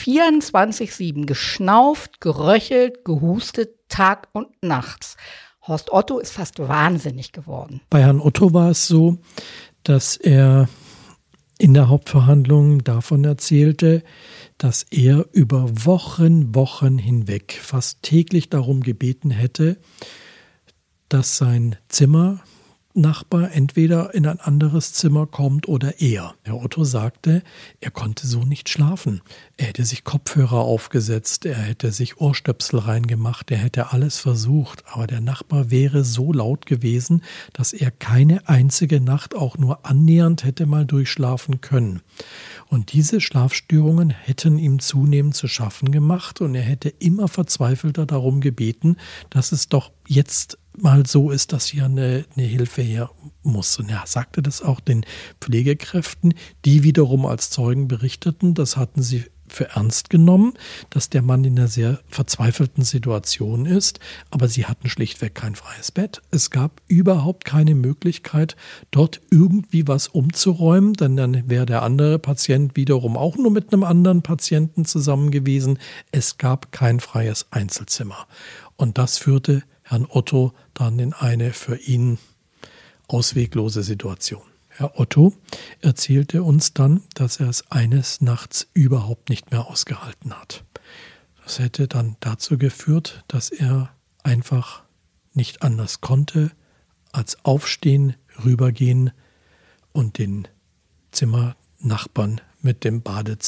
24/7 geschnauft, geröchelt, gehustet, Tag und nachts. Horst Otto ist fast wahnsinnig geworden. Bei Herrn Otto war es so, dass er in der Hauptverhandlung davon erzählte, dass er über Wochen hinweg fast täglich darum gebeten hätte, dass sein Zimmernachbar entweder in ein anderes Zimmer kommt oder er. Herr Otto sagte, er konnte so nicht schlafen. Er hätte sich Kopfhörer aufgesetzt, er hätte sich Ohrstöpsel reingemacht, er hätte alles versucht, aber der Nachbar wäre so laut gewesen, dass er keine einzige Nacht auch nur annähernd hätte mal durchschlafen können. Und diese Schlafstörungen hätten ihm zunehmend zu schaffen gemacht und er hätte immer verzweifelter darum gebeten, dass es doch jetzt mal so ist, dass hier eine Hilfe her muss. Und er sagte das auch den Pflegekräften, die wiederum als Zeugen berichteten, das hatten sie für ernst genommen, dass der Mann in einer sehr verzweifelten Situation ist, aber sie hatten schlichtweg kein freies Bett. Es gab überhaupt keine Möglichkeit, dort irgendwie was umzuräumen, denn dann wäre der andere Patient wiederum auch nur mit einem anderen Patienten zusammen gewesen. Es gab kein freies Einzelzimmer. Und das führte Herrn Otto dann in eine für ihn ausweglose Situation. Herr Otto erzählte uns dann, dass er es eines Nachts überhaupt nicht mehr ausgehalten hat. Das hätte dann dazu geführt, dass er einfach nicht anders konnte, als aufstehen, rübergehen und den Zimmernachbarn mit dem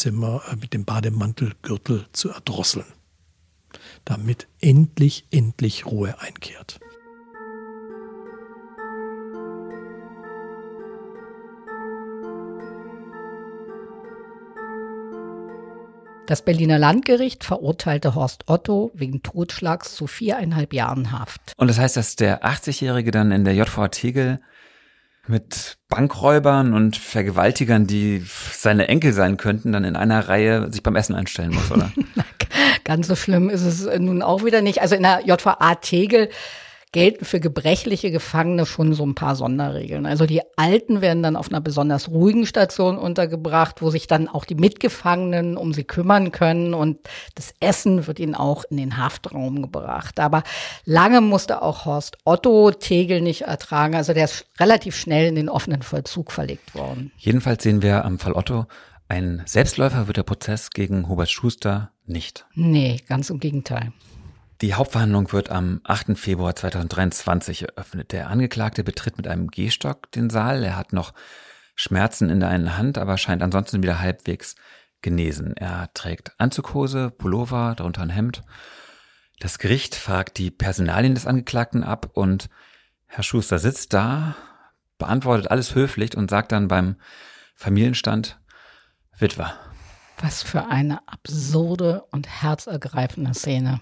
Bademantelgürtel zu erdrosseln, damit endlich Ruhe einkehrt. Das Berliner Landgericht verurteilte Horst Otto wegen Totschlags zu 4,5 Jahren Haft. Und das heißt, dass der 80-Jährige dann in der JVA Tegel Mit Bankräubern und Vergewaltigern, die seine Enkel sein könnten, dann in einer Reihe sich beim Essen einstellen muss, oder? Ganz so schlimm ist es nun auch wieder nicht. Also in der JVA Tegel gelten für gebrechliche Gefangene schon so ein paar Sonderregeln. Also die Alten werden dann auf einer besonders ruhigen Station untergebracht, wo sich dann auch die Mitgefangenen um sie kümmern können, und das Essen wird ihnen auch in den Haftraum gebracht. Aber lange musste auch Horst Otto Tegel nicht ertragen. Also der ist relativ schnell in den offenen Vollzug verlegt worden. Jedenfalls sehen wir am Fall Otto, ein Selbstläufer wird der Prozess gegen Hubert Schuster nicht. Nee, ganz im Gegenteil. Die Hauptverhandlung wird am 8. Februar 2023 eröffnet. Der Angeklagte betritt mit einem Gehstock den Saal. Er hat noch Schmerzen in der einen Hand, aber scheint ansonsten wieder halbwegs genesen. Er trägt Anzughose, Pullover, darunter ein Hemd. Das Gericht fragt die Personalien des Angeklagten ab und Herr Schuster sitzt da, beantwortet alles höflich und sagt dann beim Familienstand Witwer. Was für eine absurde und herzergreifende Szene.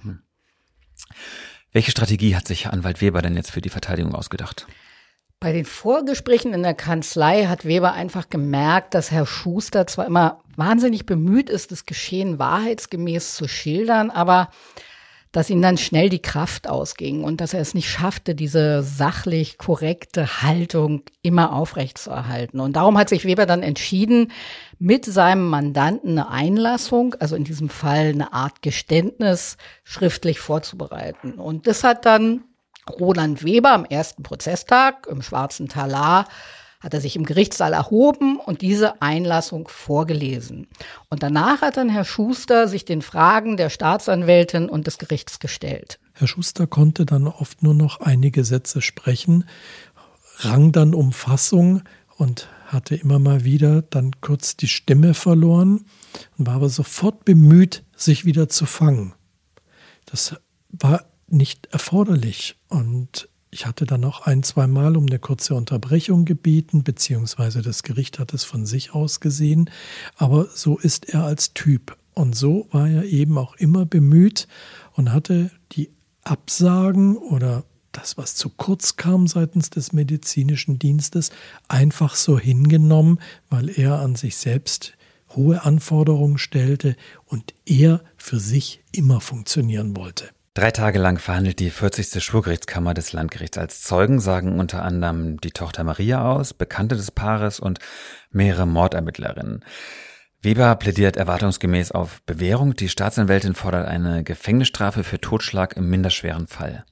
Welche Strategie hat sich Anwalt Weber denn jetzt für die Verteidigung ausgedacht? Bei den Vorgesprächen in der Kanzlei hat Weber einfach gemerkt, dass Herr Schuster zwar immer wahnsinnig bemüht ist, das Geschehen wahrheitsgemäß zu schildern, aber dass ihm dann schnell die Kraft ausging und dass er es nicht schaffte, diese sachlich korrekte Haltung immer aufrechtzuerhalten. Und darum hat sich Weber dann entschieden, mit seinem Mandanten eine Einlassung, also in diesem Fall eine Art Geständnis, schriftlich vorzubereiten. Und das hat dann Roland Weber am ersten Prozesstag im Schwarzen Talar, hat er sich im Gerichtssaal erhoben und diese Einlassung vorgelesen. Und danach hat dann Herr Schuster sich den Fragen der Staatsanwältin und des Gerichts gestellt. Herr Schuster konnte dann oft nur noch einige Sätze sprechen, rang dann um Fassung und hatte immer mal wieder dann kurz die Stimme verloren und war aber sofort bemüht, sich wieder zu fangen. Das war nicht erforderlich und ich hatte dann auch 1-2 Mal um eine kurze Unterbrechung gebeten, beziehungsweise das Gericht hat es von sich aus gesehen. Aber so ist er als Typ. Und so war er eben auch immer bemüht und hatte die Absagen oder das, was zu kurz kam seitens des medizinischen Dienstes, einfach so hingenommen, weil er an sich selbst hohe Anforderungen stellte und er für sich immer funktionieren wollte. 3 Tage lang verhandelt die 40. Schwurgerichtskammer des Landgerichts. Als Zeugen sagen unter anderem die Tochter Maria aus, Bekannte des Paares und mehrere Mordermittlerinnen. Weber plädiert erwartungsgemäß auf Bewährung. Die Staatsanwältin fordert eine Gefängnisstrafe für Totschlag im minderschweren Fall.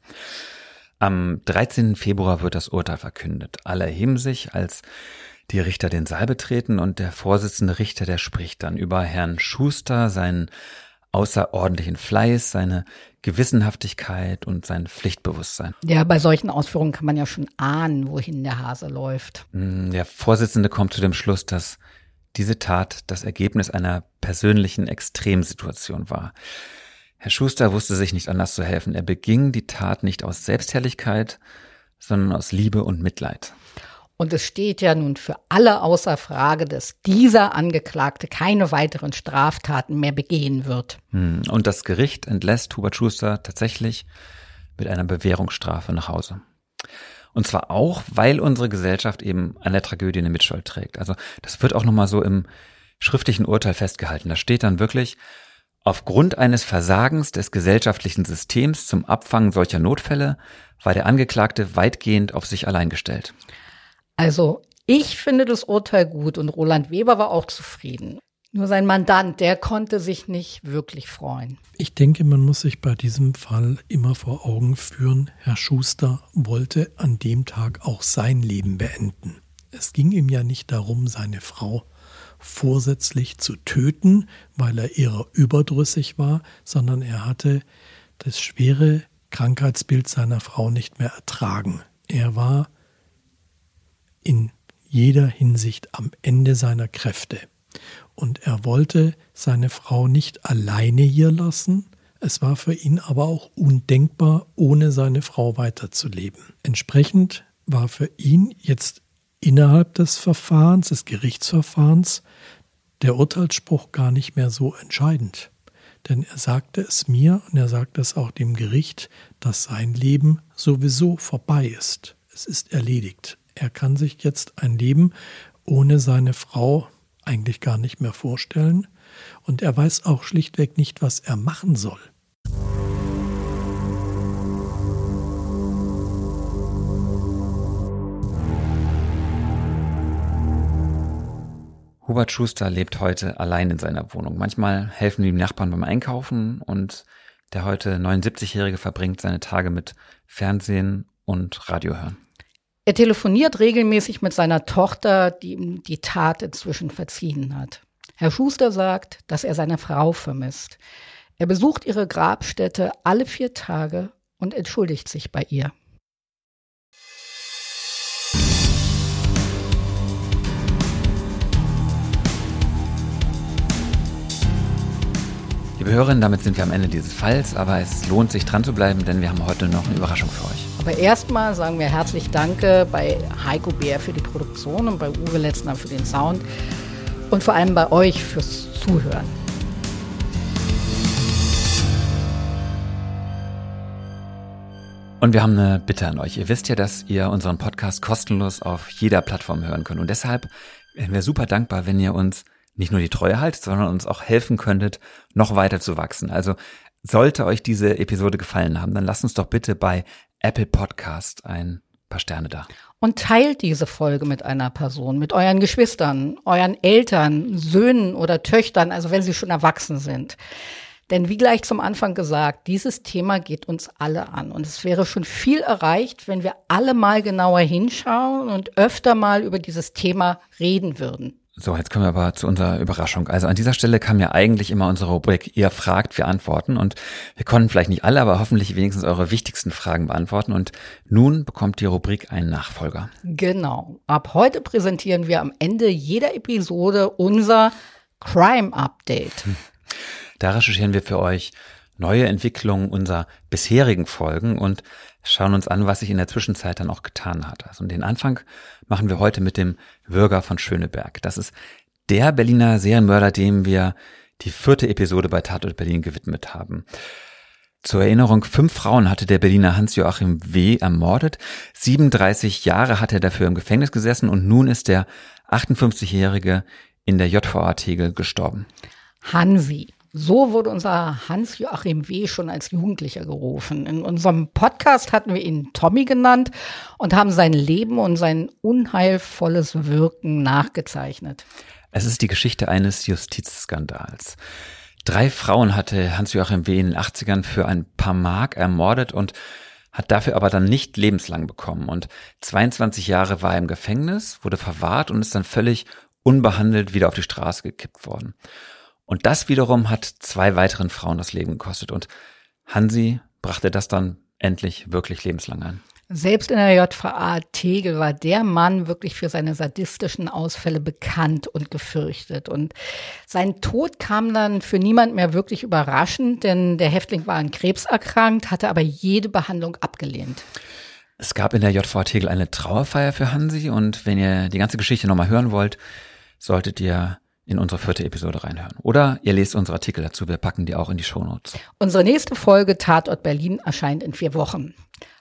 Am 13. Februar wird das Urteil verkündet. Alle erheben sich, als die Richter den Saal betreten und der Vorsitzende Richter, der spricht dann über Herrn Schuster, seinen außerordentlichen Fleiß, seine Gewissenhaftigkeit und sein Pflichtbewusstsein. Ja, bei solchen Ausführungen kann man ja schon ahnen, wohin der Hase läuft. Der Vorsitzende kommt zu dem Schluss, dass diese Tat das Ergebnis einer persönlichen Extremsituation war. Herr Schuster wusste sich nicht anders zu helfen. Er beging die Tat nicht aus Selbstherrlichkeit, sondern aus Liebe und Mitleid. Und es steht ja nun für alle außer Frage, dass dieser Angeklagte keine weiteren Straftaten mehr begehen wird. Und das Gericht entlässt Hubert Schuster tatsächlich mit einer Bewährungsstrafe nach Hause. Und zwar auch, weil unsere Gesellschaft eben an der Tragödie eine Mitschuld trägt. Also das wird auch nochmal so im schriftlichen Urteil festgehalten. Da steht dann wirklich, aufgrund eines Versagens des gesellschaftlichen Systems zum Abfangen solcher Notfälle war der Angeklagte weitgehend auf sich allein gestellt. Also ich finde das Urteil gut und Roland Weber war auch zufrieden. Nur sein Mandant, der konnte sich nicht wirklich freuen. Ich denke, man muss sich bei diesem Fall immer vor Augen führen, Herr Schuster wollte an dem Tag auch sein Leben beenden. Es ging ihm ja nicht darum, seine Frau vorsätzlich zu töten, weil er ihrer überdrüssig war, sondern er hatte das schwere Krankheitsbild seiner Frau nicht mehr ertragen. Er war in jeder Hinsicht am Ende seiner Kräfte. Und er wollte seine Frau nicht alleine hier lassen. Es war für ihn aber auch undenkbar, ohne seine Frau weiterzuleben. Entsprechend war für ihn jetzt innerhalb des Verfahrens, des Gerichtsverfahrens, der Urteilsspruch gar nicht mehr so entscheidend. Denn er sagte es mir und er sagte es auch dem Gericht, dass sein Leben sowieso vorbei ist. Es ist erledigt. Er kann sich jetzt ein Leben ohne seine Frau eigentlich gar nicht mehr vorstellen. Und er weiß auch schlichtweg nicht, was er machen soll. Hubert Schuster lebt heute allein in seiner Wohnung. Manchmal helfen ihm Nachbarn beim Einkaufen und der heute 79-Jährige verbringt seine Tage mit Fernsehen und Radio hören. Er telefoniert regelmäßig mit seiner Tochter, die ihm die Tat inzwischen verziehen hat. Herr Schuster sagt, dass er seine Frau vermisst. Er besucht ihre Grabstätte alle 4 Tage und entschuldigt sich bei ihr. Liebe Hörerinnen, damit sind wir am Ende dieses Falls, aber es lohnt sich dran zu bleiben, denn wir haben heute noch eine Überraschung für euch. Aber erstmal sagen wir herzlich Danke bei Heiko Bär für die Produktion und bei Uwe Letzner für den Sound und vor allem bei euch fürs Zuhören. Und wir haben eine Bitte an euch. Ihr wisst ja, dass ihr unseren Podcast kostenlos auf jeder Plattform hören könnt. Und deshalb wären wir super dankbar, wenn ihr uns nicht nur die Treue haltet, sondern uns auch helfen könntet, noch weiter zu wachsen. Also sollte euch diese Episode gefallen haben, dann lasst uns doch bitte bei Apple Podcast ein paar Sterne da. Und teilt diese Folge mit einer Person, mit euren Geschwistern, euren Eltern, Söhnen oder Töchtern, also wenn sie schon erwachsen sind. Denn wie gleich zum Anfang gesagt, dieses Thema geht uns alle an. Und es wäre schon viel erreicht, wenn wir alle mal genauer hinschauen und öfter mal über dieses Thema reden würden. So, jetzt kommen wir aber zu unserer Überraschung. Also an dieser Stelle kam ja eigentlich immer unsere Rubrik Ihr fragt, wir antworten. Und wir konnten vielleicht nicht alle, aber hoffentlich wenigstens eure wichtigsten Fragen beantworten. Und nun bekommt die Rubrik einen Nachfolger. Genau. Ab heute präsentieren wir am Ende jeder Episode unser Crime Update. Da recherchieren wir für euch neue Entwicklungen unserer bisherigen Folgen und schauen uns an, was sich in der Zwischenzeit dann auch getan hat. Also den Anfang machen wir heute mit dem Würger von Schöneberg. Das ist der Berliner Serienmörder, dem wir die 4. Episode bei Tatort Berlin gewidmet haben. Zur Erinnerung, 5 Frauen hatte der Berliner Hans-Joachim W. ermordet. 37 Jahre hat er dafür im Gefängnis gesessen und nun ist der 58-Jährige in der JVA Tegel gestorben. Hansi. So wurde unser Hans-Joachim W. schon als Jugendlicher gerufen. In unserem Podcast hatten wir ihn Tommy genannt und haben sein Leben und sein unheilvolles Wirken nachgezeichnet. Es ist die Geschichte eines Justizskandals. 3 Frauen hatte Hans-Joachim W. in den 80ern für ein paar Mark ermordet und hat dafür aber dann nicht lebenslang bekommen. Und 22 Jahre war er im Gefängnis, wurde verwahrt und ist dann völlig unbehandelt wieder auf die Straße gekippt worden. Und das wiederum hat 2 weiteren Frauen das Leben gekostet. Und Hansi brachte das dann endlich wirklich lebenslang an. Selbst in der JVA Tegel war der Mann wirklich für seine sadistischen Ausfälle bekannt und gefürchtet. Und sein Tod kam dann für niemand mehr wirklich überraschend, denn der Häftling war an Krebs erkrankt, hatte aber jede Behandlung abgelehnt. Es gab in der JVA Tegel eine Trauerfeier für Hansi. Und wenn ihr die ganze Geschichte nochmal hören wollt, solltet ihr in unsere 4. Episode reinhören. Oder ihr lest unsere Artikel dazu, wir packen die auch in die Shownotes. Unsere nächste Folge Tatort Berlin erscheint in 4 Wochen.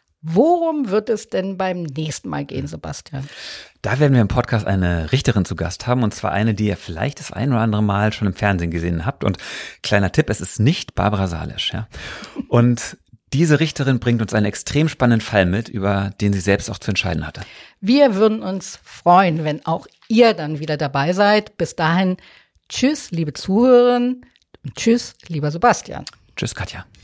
Worum wird es denn beim nächsten Mal gehen, Sebastian? Da werden wir im Podcast eine Richterin zu Gast haben, und zwar eine, die ihr vielleicht das ein oder andere Mal schon im Fernsehen gesehen habt. Und kleiner Tipp, es ist nicht Barbara Salisch. Ja? Und diese Richterin bringt uns einen extrem spannenden Fall mit, über den sie selbst auch zu entscheiden hatte. Wir würden uns freuen, wenn auch ihr dann wieder dabei seid. Bis dahin, tschüss, liebe Zuhörerinnen, und tschüss, lieber Sebastian. Tschüss, Katja.